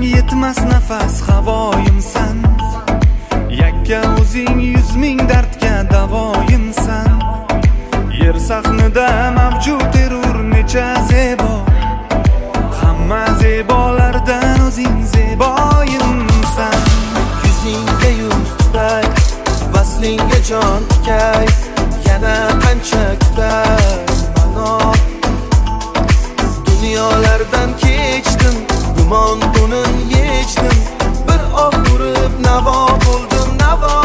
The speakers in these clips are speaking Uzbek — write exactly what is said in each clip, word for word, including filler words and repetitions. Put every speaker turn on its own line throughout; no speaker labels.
yetmas nafas havoyimsan. Yakka o'zing yuz ming dardga davoyimsan. Yer sahnida mavjud erur necha zebo, hamma zebolardan o'zing zeboyimsan.
Yuzingga yuz tutay, vaslingga jon tikay, yana qancha kutay mano. Dunyolardan kechdim, gumon bunin yechdim, bir oh urib navo bo'ldim navo.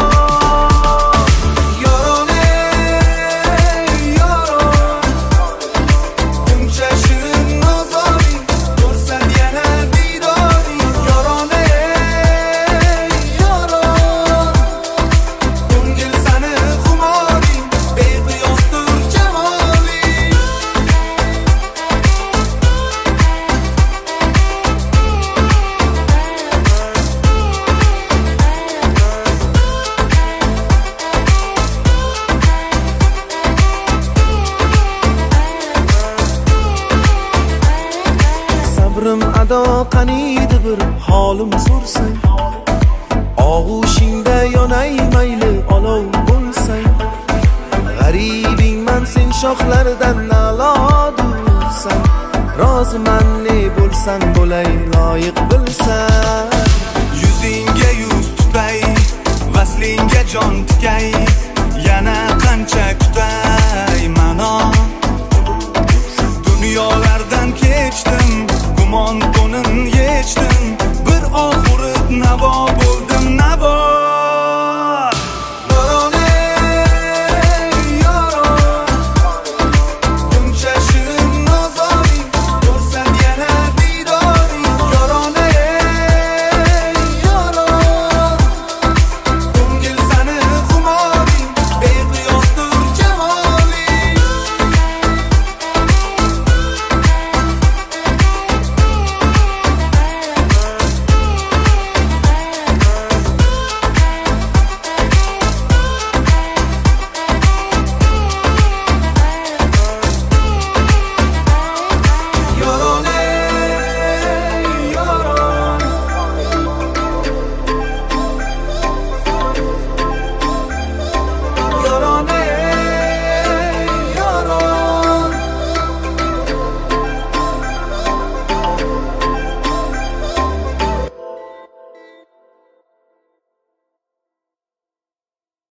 Sabrim ado qaniydi bir holim so'rsang, og'ushingda yonay mayli olov bo'lsang. G'aribingman sen shoxlardan nalodursan, roziman ne bo'lsang bo'lay loyiq bilsan.
Yuzingga yuz tutay, vaslingga jon tikay, yana qancha kutay mano. Dunyolarda